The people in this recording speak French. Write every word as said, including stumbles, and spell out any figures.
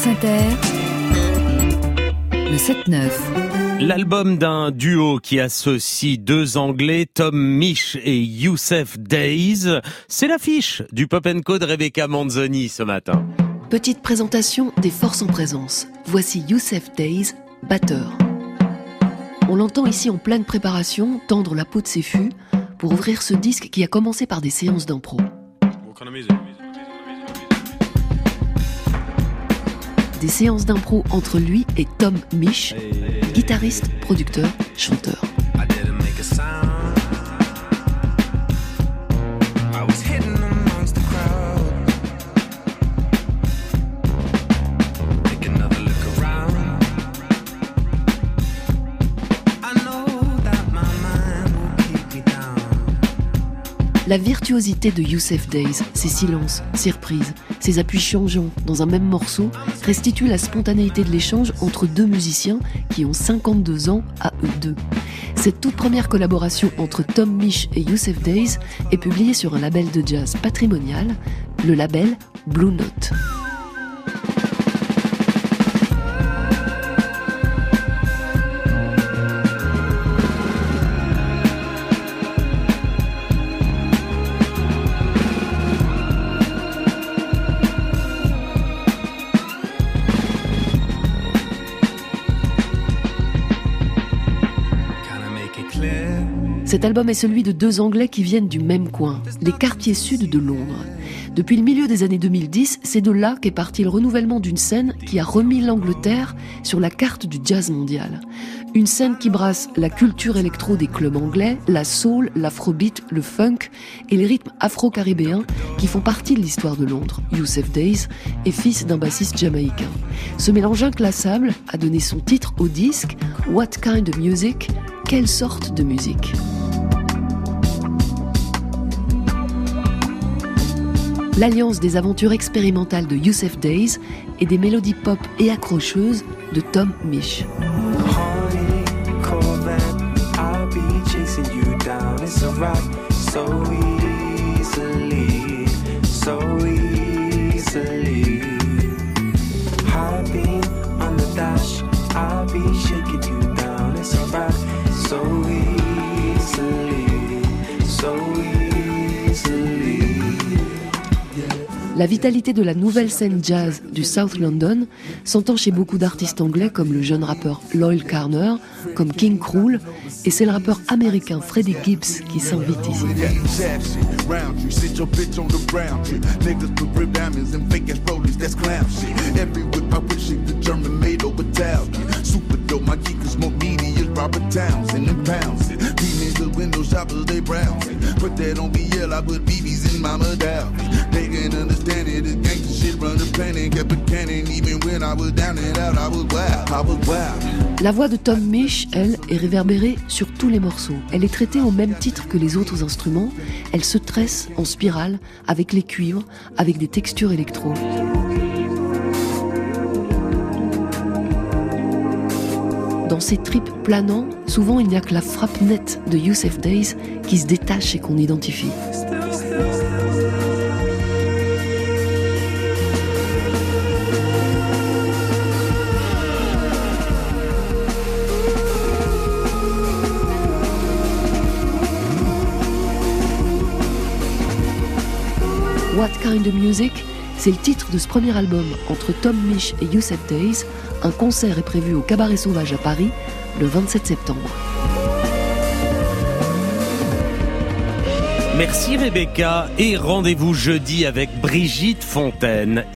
France Inter, le sept neuf. L'album d'un duo qui associe deux Anglais, Tom Misch et Youssef Days. C'est l'affiche du Pop and Co de Rebecca Manzoni ce matin. Petite présentation des forces en présence. Voici Youssef Days, batteur. On l'entend ici en pleine préparation, tendre la peau de ses fûts pour ouvrir ce disque qui a commencé par des séances d'impro. Des séances d'impro entre lui et Tom Misch, guitariste, producteur, chanteur. La virtuosité de Youssef Days, ses silences, ses reprises, ses appuis changeants dans un même morceau restituent la spontanéité de l'échange entre deux musiciens qui ont cinquante-deux ans à eux deux. Cette toute première collaboration entre Tom Misch et Youssef Days est publiée sur un label de jazz patrimonial, le label Blue Note. Cet album est celui de deux Anglais qui viennent du même coin, les quartiers sud de Londres. Depuis le milieu des années deux mille dix, c'est de là qu'est parti le renouvellement d'une scène qui a remis l'Angleterre sur la carte du jazz mondial. Une scène qui brasse la culture électro des clubs anglais, la soul, l'afrobeat, le funk et les rythmes afro-caribéens qui font partie de l'histoire de Londres. Youssef Days est fils d'un bassiste jamaïcain. Ce mélange inclassable a donné son titre au disque « What kind of music ?» Quelle sorte de musique ? L'alliance des aventures expérimentales de Youssef Days et des mélodies pop et accrocheuses de Tom Misch. La vitalité de la nouvelle scène jazz du South London s'entend chez beaucoup d'artistes anglais comme le jeune rappeur Loyle Carner, comme King Krul, et c'est le rappeur américain Freddie Gibbs qui s'invite ici. La voix de Tom Misch, elle, est réverbérée sur tous les morceaux. Elle est traitée au même titre que les autres instruments. Elle se tresse en spirale avec les cuivres, avec des textures électro. Dans ces trips planants, souvent il n'y a que la frappe nette de Youssef Days qui se détache et qu'on identifie. What kind of music ? C'est le titre de ce premier album entre Tom Misch et Youssef Days. Un concert est prévu au Cabaret Sauvage à Paris le vingt-sept septembre. Merci Rebecca et rendez-vous jeudi avec Brigitte Fontaine.